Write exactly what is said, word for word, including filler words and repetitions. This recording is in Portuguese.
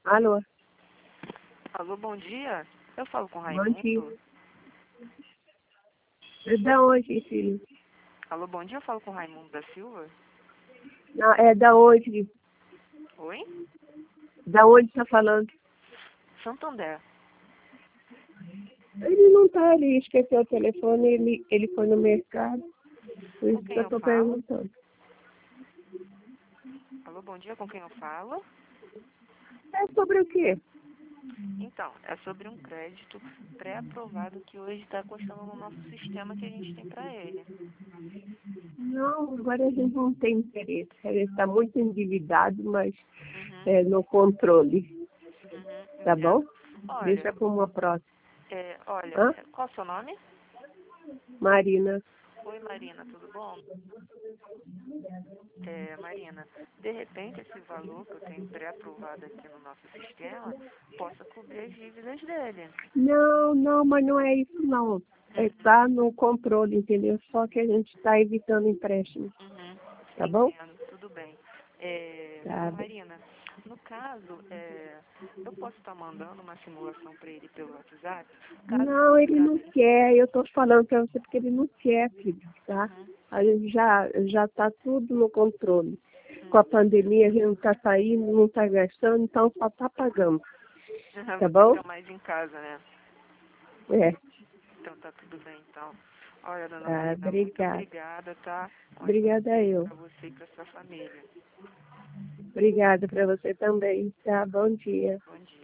Alô? Alô, bom dia. Eu falo com o Bom Raimundo. dia. Da onde, filho? Alô, bom dia. Eu falo com o Raimundo da Silva. Não, é da onde? Oi? Da onde tá falando? Santander. Ele não tá ali, esqueceu o telefone, ele, ele foi no mercado. Por isso Com que quem eu eu tô falo? perguntando. Alô, bom dia. Com quem eu falo? É sobre o quê? Então, é sobre um crédito pré-aprovado que hoje está constando no nosso sistema que a gente tem para ele. Não, agora a gente não tem interesse. Ele está muito endividado, mas Uhum, é, no controle. uhum, Tá bom? entendo. Olha, Deixa para uma próxima. é, olha, Hã? é, qual é o seu nome? Marina. Oi, Marina, tudo bom? É, Marina, de repente esse valor que eu tenho pré-aprovado aqui no nosso sistema possa cobrir as dívidas dele. Não, não, mas não é isso não. Está no controle, entendeu? Só que a gente está evitando empréstimo. Uhum, Tá bom? entendo, tudo bem. É, Tá. Marina, no caso, é, eu posso estar mandando uma simulação para ele pelo WhatsApp? Caso Não, por ele não acaso... quer. Eu tô falando para você porque ele não quer, filho, tá? Uhum, A gente já já tá tudo no controle. Com a uhum. pandemia a gente não tá saindo, não tá gastando, então só tá pagando. Tá Você bom? fica mais em casa, né? É. Então tá tudo bem, então. Olha, dona Tá, Marina, muito obrigada. obrigada, tá? Um ótimo Obrigada dia eu. para você e para sua família. Obrigada para você também, tá? Bom dia. Bom dia.